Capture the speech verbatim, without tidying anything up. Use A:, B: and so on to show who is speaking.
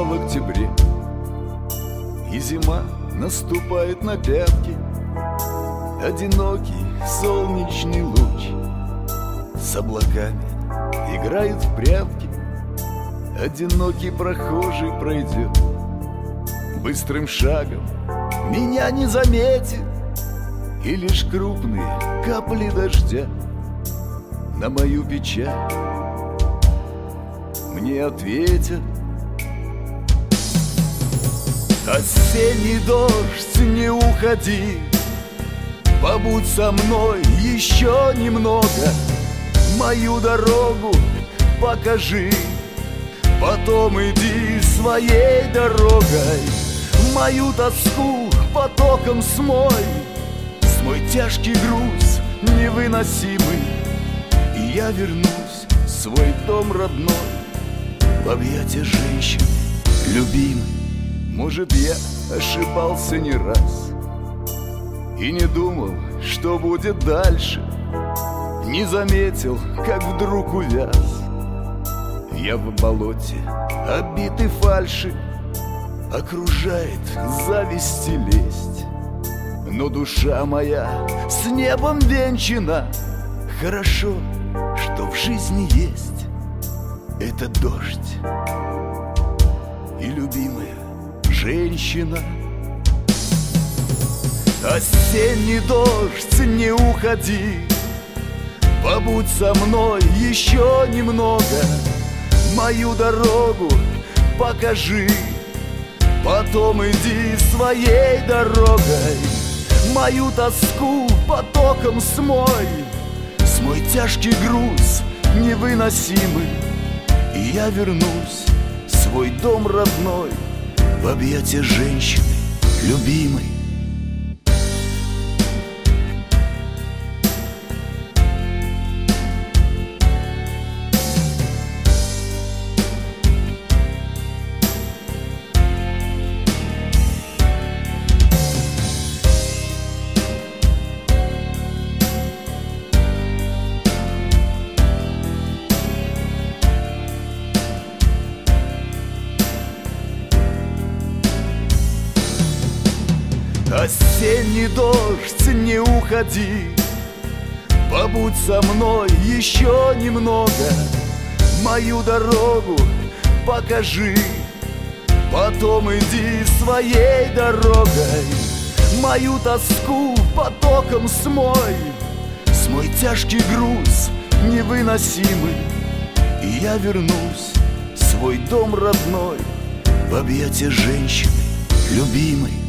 A: в октябре, и зима наступает на пятки. Одинокий солнечный луч с облаками играет в прятки. Одинокий прохожий пройдет быстрым шагом, меня не заметит, и лишь крупные капли дождя на мою печаль мне ответят. Осенний дождь, не уходи, побудь со мной еще немного, мою дорогу покажи, потом иди своей дорогой. Мою тоску потоком смой, смой тяжкий груз невыносимый, и я вернусь в свой дом родной, в объятия женщины любимой. Может, я ошибался не раз и не думал, что будет дальше, не заметил, как вдруг увяз я в болоте, обитый фальши. Окружает зависть и лесть, но душа моя с небом венчана. Хорошо, что в жизни есть этот дождь и любимая женщина. Осенний дождь, не уходи, побудь со мной еще немного, мою дорогу покажи, потом иди своей дорогой. Мою тоску потоком смой, смой тяжкий груз невыносимый, и я вернусь в свой дом родной, в объятия женщины любимой. Осенний дождь, не уходи, побудь со мной еще немного, мою дорогу покажи, потом иди своей дорогой. Мою тоску потоком смой, смой тяжкий груз невыносимый, и я вернусь в свой дом родной, в объятия женщины любимой.